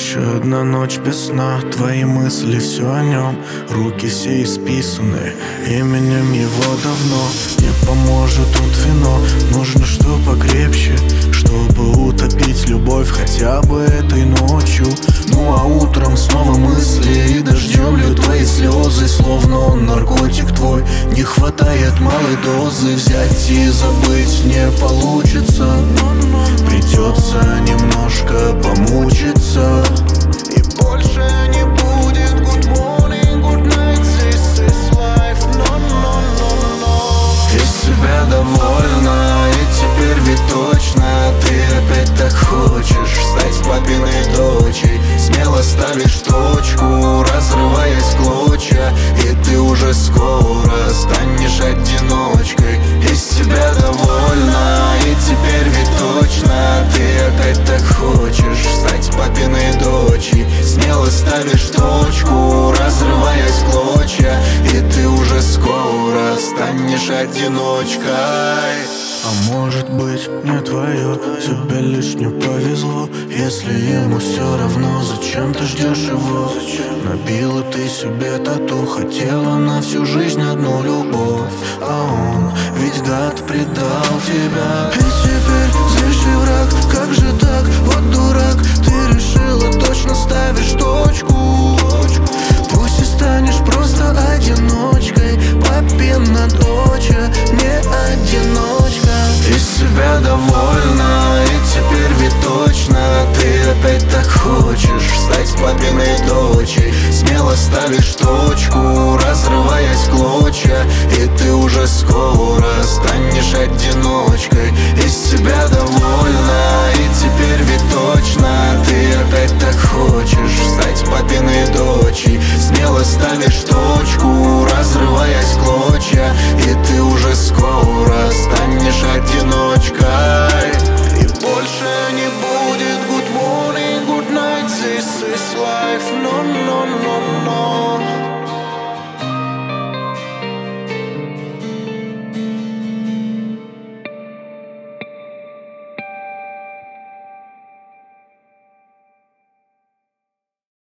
Еще одна ночь без сна, твои мысли, все о нем. Руки все исписаны именем его давно. Не поможет тут вино, нужно что покрепче, чтобы утопить любовь хотя бы этой ночью. Ну а утром снова мысли и дождем льют твои слезы, словно он наркотик твой. Не хватает малой дозы, взять и забыть не получится. Придется немножко помучиться. И больше не будет good morning, good night, this is life, no, no, no, no. Из себя довольна, и теперь ведь точно ты опять так хочешь стать папиной дочей. Смело ставишь точку, разрываясь в клочья, и ты уже скоро станешь одиночкой. Из себя довольна, и теперь ведь точно ты опять так хочешь стать папиной дочей. Смело ставишь точку, разрываясь в клочья, и ты уже скоро станешь одиночкой. А может быть не твое, тебе лишь не повезло. Если ему все равно, зачем ты ждешь его? Набила ты себе тату, хотела на всю жизнь одну любовь, а он ведь гад предал тебя. И теперь злейший враг, как же так, вот дурак. Ты решила, точно ставишь точку. Пусть и станешь просто одиночкой, папина доча, не одиночка. Из себя довольна, и теперь ведь точно ты опять так хочешь стать папиной дочей. Смело ставишь точку, разрываясь в клочья, и ты уже скоро станешь одиночкой. Из себя довольна,